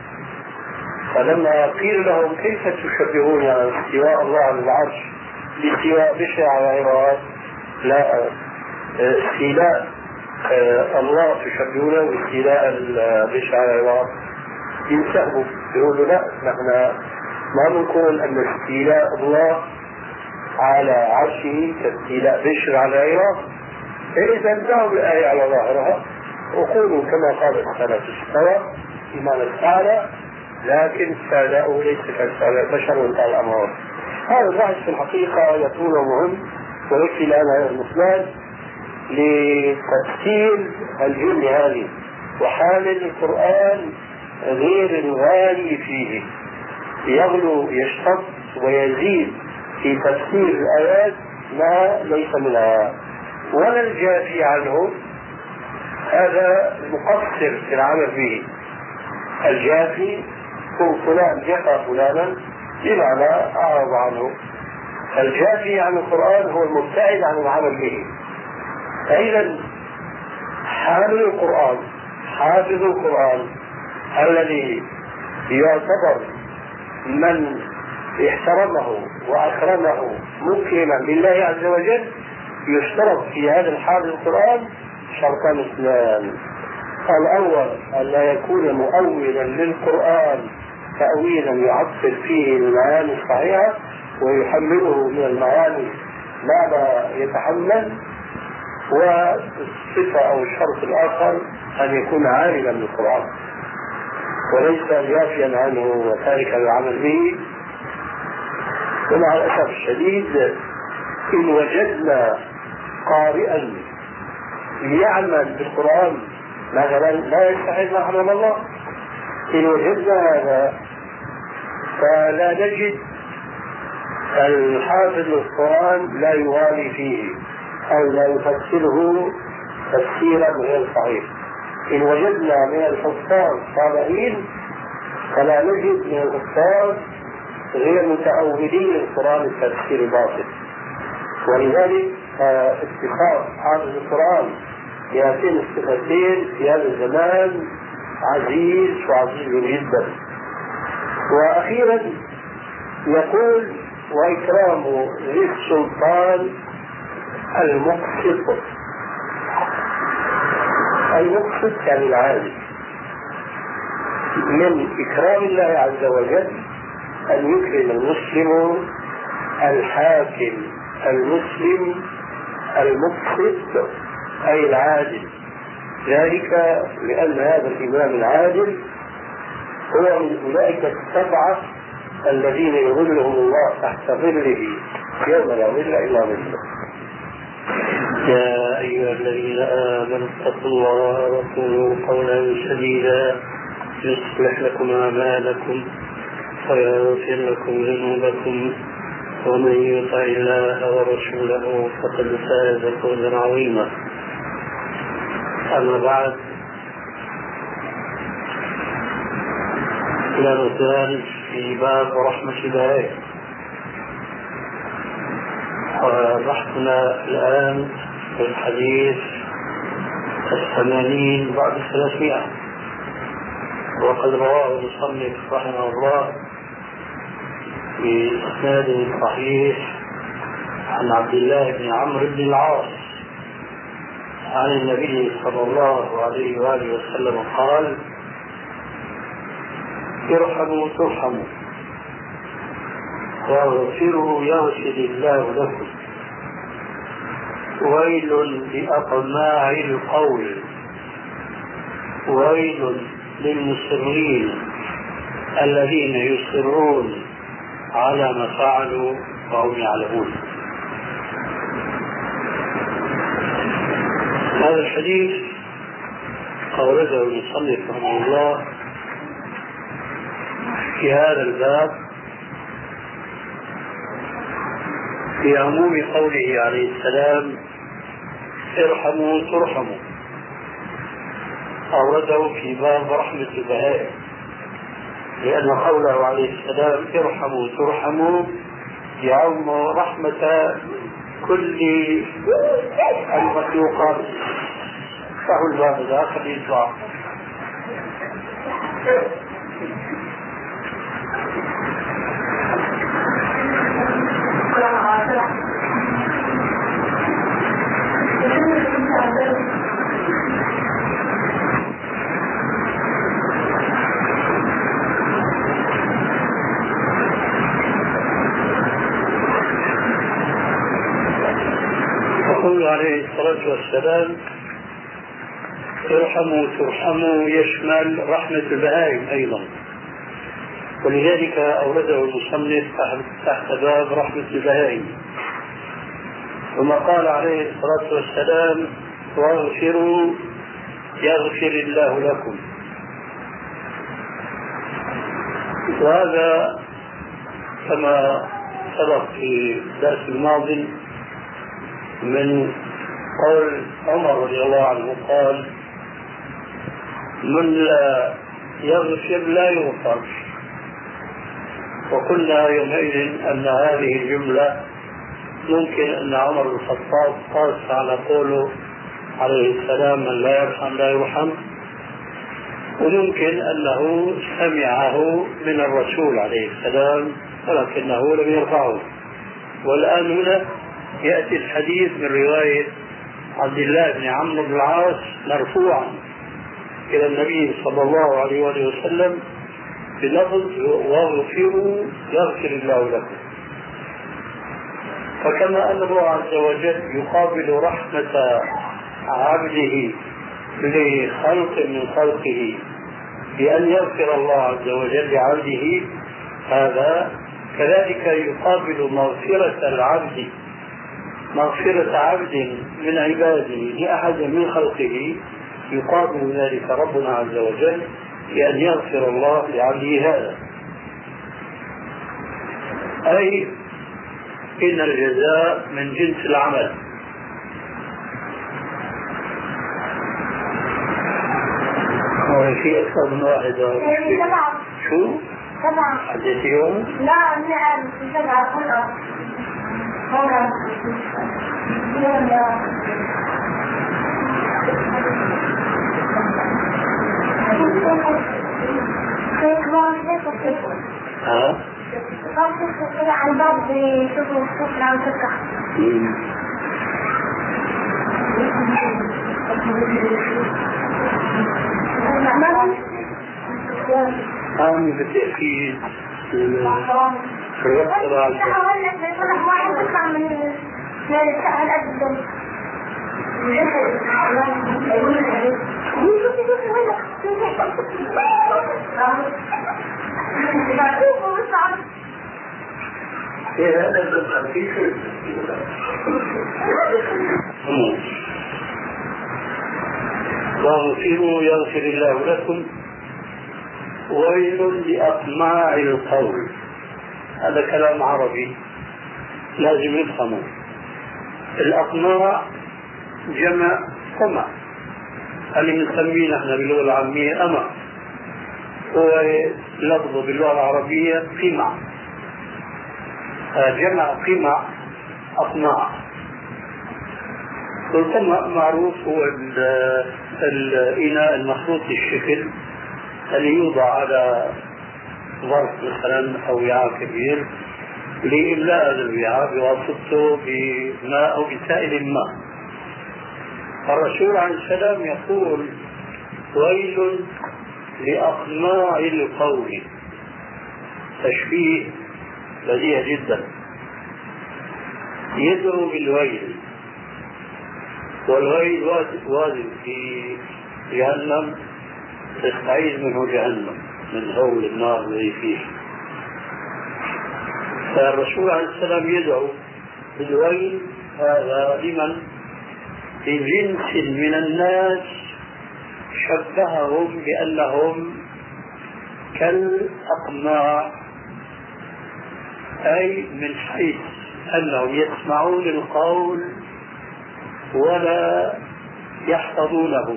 فلما قيل لهم كيف تشبهون استواء الله على العرش باستواء بشر على العراق؟ لا، استيلاء الله تشبهونه باستيلاء بشر على العراق. ينسحبوا يقولوا لا، نحن ما نقول أن استيلاء الله على عرشه كاستيلاء بشر على العراق. إذا انتهوا الآية على ظاهرها وقولوا كما قال السلف استوى بمعنى استعلى، لكن استعلاؤه ليس كاستعلاء بشر وانتهى الأمر. هذا البحث في الحقيقة يكون مهم ويكفي لنا المثال لتفسير الجملة هذه. وحامل القرآن غير الغالي فيه يغلو يشتط ويزيد في تفسير الآيات ما ليس منها، ولا الجافي عنه هذا المقصر في العمل به. الجافي هو فلان جفى فلانا بمعنى أعرض عنه. الجافي عن القرآن هو المبتعد عن العمل به. فإذا حامل القرآن حافظ القرآن الذي يعتبر من احترمه وأكرمه مكرما لله عز وجل يشترط في هذا الحافظ القرآن شرطان اثنان. الأول أن لا يكون مؤولا للقرآن تأويلا يعطل فيه المعاني الصحيحة ويحمله من المعاني ما لا يتحمل. والصفة أو الشرط الآخر أن يكون عالما بالقرآن وليس جافيا عنه وتاركا العمل به. ومع الأسف الشديد إن وجدنا قارئا يعمل بالقرآن مثلا لا يستحق ما حرم الله، إن وجدنا هذا فلا نجد الحافظ للقرآن لا يغالي فيه أو لا يفسره تفسيرا غير صحيح. إن وجدنا من الحفاظ صالحين فلا نجد من الحفاظ غير متأولين القرآن التفسير باطل. ولذلك اتخاذ حافظ القرآن بهاتين الصفتين في هذا الزمان عزيز وعزيز جدا. وأخيرا يقول وإكرام ذي السلطان المقسط. المقسط يعني العادل. من إكرام الله عز وجل أن يكرم المسلم الحاكم المسلم المقسط أي العادل، ذلك لأن هذا الإمام العادل هو من أولئك السبعة الذين يظلهم الله تحت ظله يوم لا ظل إلا ظله. يا أيها الذين آمنوا اتقوا الله وقولوا قولا سديدا يصلح لكم أعمالكم ويغفر لكم ذنوبكم ومن يطع الله ورسوله فقد فاز فوزا عظيما. أما بعد، لا نزال في باب رحمة الله، وبحثنا الآن في الحديث الثمانين بعد ثلاثمائة، وقد رواه المصنف رحمه الله بإسناد صحيح عن عبد الله بن عمرو بن العاص عن النبي صلى الله عليه وآله وسلم قال: ارحموا ترحموا واغفروا يغفر الله لكم، ويل لأطماع القول، ويل للمصرين الذين يصرون على ما فعلوا وهم يعلمون. هذا الحديث أورده المصنف رحمه الله في هذا الباب في عموم قوله عليه السلام: ارحموا ترحموا. أورده في باب رحمة البهائم، لأن قوله عليه السلام ارحموا ترحموا يعم رحمة كل المخلوقات. فهو الباب الآخر يطلع. يقول عليه الصلاة والسلام: ارحموا ترحموا يشمل رحمة البهائم أيضا، ولذلك أورده المصنف تحت باب رحمة البهائم. ثم قال عليه الصلاة والسلام: واغفروا يغفر الله لكم. وهذا كما سبق في الدرس الماضي من قول عمر رضي الله عنه قال: من لا يغفر لا يغفر. وقلنا يومئذ أن هذه الجملة ممكن أن عمر بن الخطاب قاس على قوله عليه السلام: من لا يرحم لا يرحم، وممكن أنه سمعه من الرسول عليه السلام ولكنه لم يرفعه. والآن هنا يأتي الحديث من رواية عبد الله بن عمرو بن العاص مرفوعا إلى النبي صلى الله عليه وسلم بلفظ: واغفروا يغفر الله لكم. فكما أن الله عز وجل يقابل رحمة عبده لخلق من خلقه بأن يغفر الله عز وجل لعبده، هذا كذلك يقابل مغفرة العبد مغفرة عبد من عباده لأحد من خلقه، يقابل ذلك ربنا عز وجل بأن يغفر الله لعبده هذا. أي إن الجزاء من جنس العمل. في أكثر من واحد. شو؟ سبعة. حدثيهم؟ لا، نعم، سبعة خلق. ها؟ عن بعض يشوفوا الصوت عن سكة. أنا بالتأكيد رياض طبعا ايه هذا الخفيف واغفروا يغفر الله لكم ويل لأطماع القول. هذا كلام عربي لازم نفهمه. الأطماع جمع طمع، اللي بنسميه نحن باللغة العامية أمع، هو لفظه باللغة العربية قمع، جمع قمع أطماع. والقمع معروف هو الإناء المخلوط الشكل اللي يوضع على ظرف مثلا أو وعاء كبير لإملاء هذا الوعاء بواسطته بماء أو بسائل ماء. الرسول عليه السلام يقول ويل لأطماع القول، تشبيه بديع جدا، يدعو بالويل، والويل وارد في جهنم تستعيذ منه جهنم من هول النار الذي فيه. فالرسول عليه السلام يدعو بالويل هذا لمن؟ لجنس من الناس شبههم بأنهم كالأقماع، أي من حيث أنهم يسمعون القول ولا يحفظونه،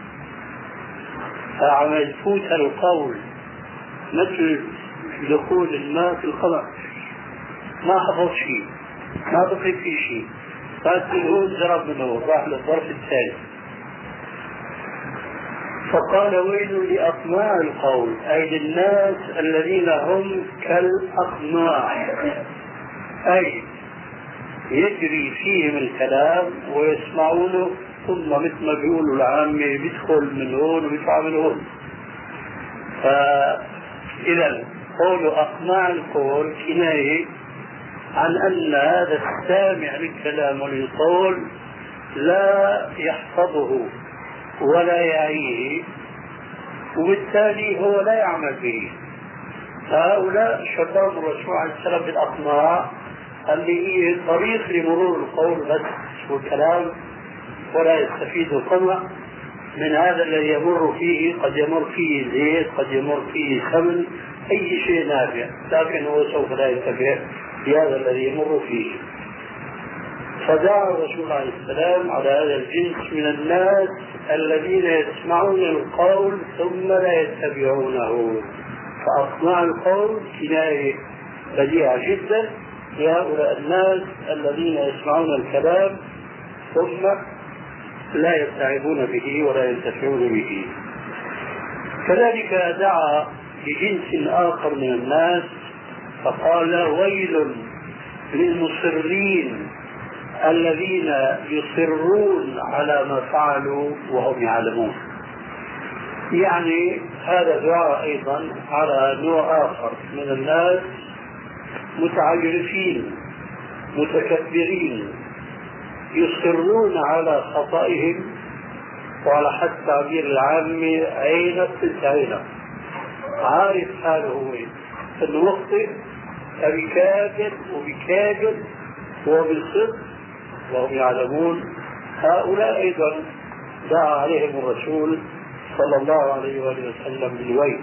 فعما يفوت القول مثل دخول الماء في القمع، ما حفظ شيء، ما بقي في شيء، فالتلهون ضرب منه راح للظرف الثاني. فقال ويل لأطماع القول، أي للناس الذين هم كالأطماع، أي يجري فيهم الكلام ويسمعونه ثم مثل ما بيقولوا العامة بيدخل من هون وبيطلع من هون. فإذا قول أطماع القول كناية عن أن هذا السامع للكلام والقول لا يحفظه ولا يعيه، وبالتالي هو لا يعمل به. فهؤلاء شباب الرسول عليه السلام بالأطماع اللي هي طريق لمرور القول بس والكلام، ولا يستفيد الطمع من هذا الذي يمر فيه. قد يمر فيه زيت، قد يمر فيه سمن، أي شيء نافع، لكن هو سوف لا ينتفع بهذا الذي يمر فيه. فدعا الرسول عليه السلام على هذا الجنس من الناس الذين يسمعون القول ثم لا يتبعونه. فأطماع القول كناية بديعة جدا لهؤلاء الناس الذين يسمعون الكلام ثم لا يستعبون به ولا ينتفعون به. كذلك دعا بجنس آخر من الناس فقال ويل للمصرين الذين يصرون على ما فعلوا وهم يعلمون. يعني هذا دعاء أيضا على نوع آخر من الناس متعجرفين متكبرين يصرون على خطئهم، وعلى حد تعبير العامي عينة عينة، عارف حاله هو انه مخطئ فبيكابر وبيكابر وبالصدق وهم يعلمون. هؤلاء ايضا دعا عليهم الرسول صلى الله عليه وآله وسلم بالويل.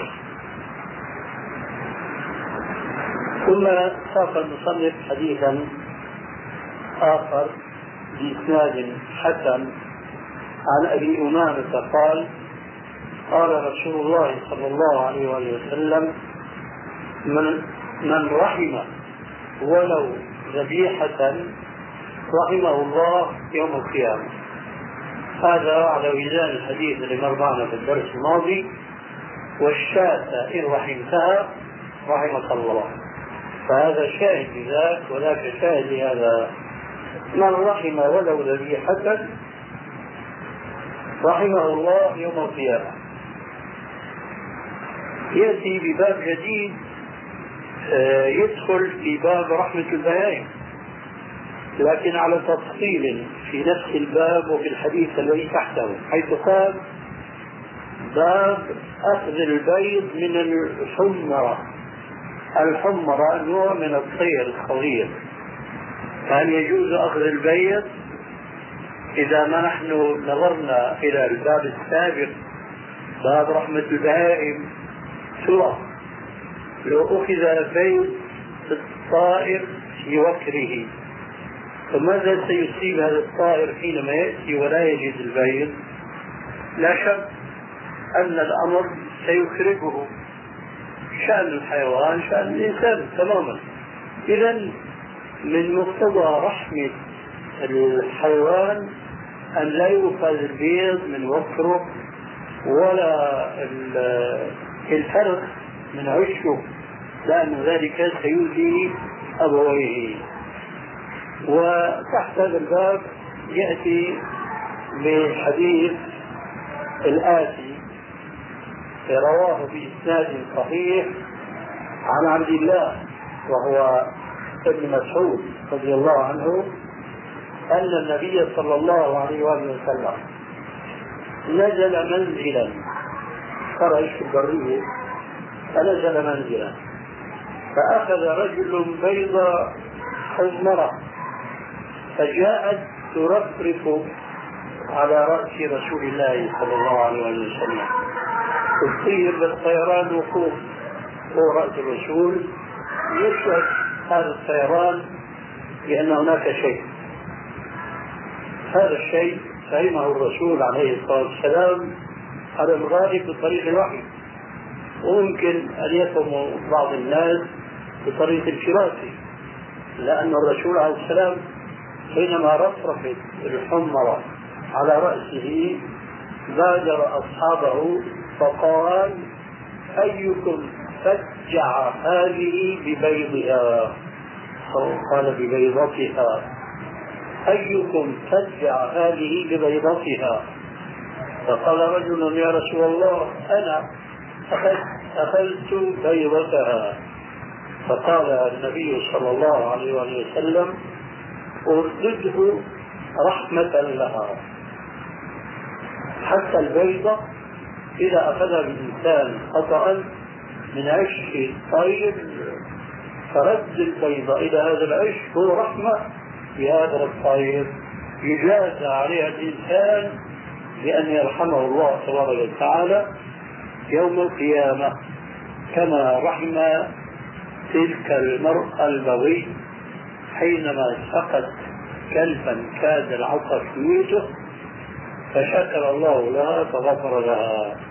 ثم ساق المصنف حديثا آخر بإسناد حسن عن أبي أمامة قال قال رسول الله صلى الله عليه وآله وسلم من, من رحم ولو ذبيحة رحمه الله يوم القيامة. هذا على وزان الحديث اللي مر معنا في الدرس الماضي: والشاة إن رحمتها رحمك الله. فهذا شاهد لذاك وذاك شاهد لهذا. من رحم ولو ذبيحة رحمه الله يوم القيامة. يأتي بباب جديد يدخل في باب رحمة البهائم، لكن على تفصيل في نفس الباب وفي الحديث الذي تحته، حيث قال: باب أخذ البيض من الحمرة. الحمرة نوع من الطير الصغير، هل يجوز أخذ البيض؟ إذا ما نحن نظرنا إلى الباب السابق باب رحمة البهائم سورة، لو أخذ البيض الطائر في وكره فماذا سيصيب هذا الطائر حينما يأتي ولا يجد البيض؟ لا شك أن الأمر سيخرجه. شأن الحيوان شأن الإنسان تماما. إذن من مقتضى رحمة الحيوان أن لا يؤخذ البيض من وكره ولا الفرخ من عشه، لأن ذلك سيؤذي أبويه. وتحت هذا الباب يأتي بالحديث الآتي، رواه بإسناد صحيح عن عبد الله وهو ابن مسعود رضي الله عنه أن النبي صلى الله عليه وسلم نزل منزلا، خرج في البرية فنزل منزلا، فأخذ رجل بيضة حمرة فجاءت ترفرف على رأس رسول الله صلى الله عليه وسلم، تطير بالطيران وفوق فوق رأس الرسول. يشعر هذا الطيران بأن هناك شيء. هذا الشيء فهمه الرسول عليه الصلاة والسلام على الغالب بطريق الوحي، وممكن أن يفهم بعض الناس بطريق الفراسة، لأن الرسول عليه السلام حينما رفرفت الحمرة على رأسه بادر أصحابه فقال: أيكم فجع هذه ببيضها، قال ببيضتها، أيكم فجع هذه ببيضتها. فقال رجل: يا رسول الله أنا أخذت بيضتها. فقال النبي صلى الله عليه وسلم: أردده رحمة لها. حتى البيضة إذا أخذها الإنسان خطأ من عش الطير فرد البيضة إلى هذا العش هو رحمة بهذا الطير، يجازى عليها الإنسان بأن يرحمه الله تبارك وتعالى يوم القيامة، كما رحم تلك المرأة البغي حينما سقت كلبا كاد العطش يوسف فشكر الله لها فغفر لها.